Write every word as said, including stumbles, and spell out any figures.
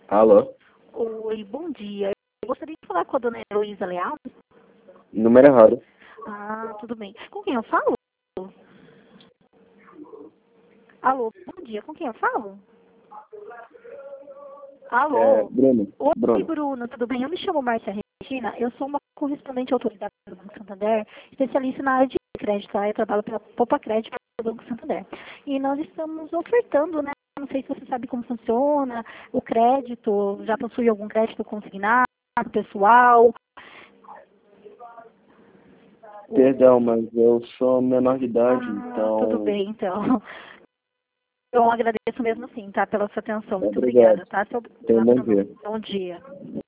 Alô? Oi, bom dia. Eu gostaria de falar com a dona Heloísa Leal. Número errado. Ah, tudo bem. Com quem eu falo? Alô, bom dia. Com quem eu falo? É, Alô. Bruno. Oi, Bruno. Bruno, tudo bem? Eu me chamo Márcia Regina. Eu sou uma correspondente autorizada do Banco Santander, especialista na área de crédito. Tá? Eu trabalho pela Popa Crédito do Banco Santander. E nós estamos ofertando, né? Não sei se você sabe como funciona o crédito. Já possui algum crédito consignado, pessoal? Perdão, mas eu sou menor de idade, Ah, tudo então. bem, então. Eu agradeço mesmo assim, tá? Pela sua atenção. Muito Obrigado. obrigada, tá? Seu... Tenha um bom dia. Bom dia.